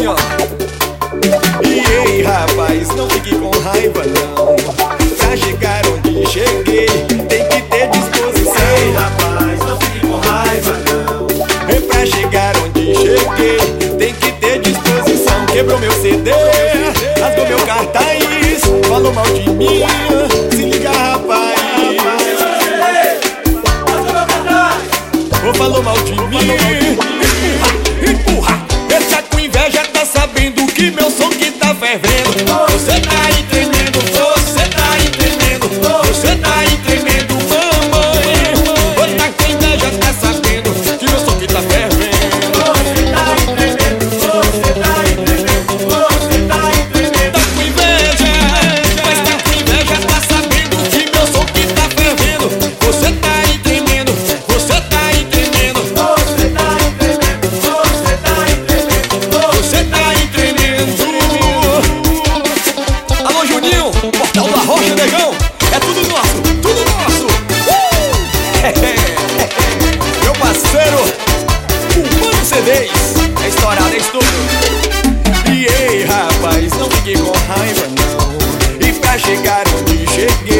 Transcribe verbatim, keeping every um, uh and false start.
assim, ó. E ei, rapaz, não fique com raiva não. Pra chegar onde cheguei, tem que ter disposição. Ei, rapaz, não fique com raiva não. E pra chegar onde cheguei, tem que ter disposição. Quebrou meu C D, rasgou meu cartaz, falou mal de mim. Se liga, rapaz. Ou falou mal de mim. Empurra, empurra. Ele tá com inveja, tá sabendo que meu som que tá fervendo. Você tá aí tremendo, você tá aí tremendo, você tá aí tremendo, mamãe. Ou tá com inveja, tá sabendo que meu som que tá fervendo. Você tá aí tremendo, você tá aí tremendo, você tá aí tremendo. Tá com inveja, mas tá com inveja, tá sabendo que meu som que tá fervendo. Você tá aí tremendo, você tá aí tremendo, Você tá aí tremendo, você tá aí tremendo, você tá aí tremendo. Alô, Juninho, Portal da Rocha, negão. É tudo nosso, tudo nosso. Uh! Meu parceiro, o Mano C Ds. É estourado, é estouro. E ei, rapaz, não fique com raiva não. E pra chegar onde cheguei,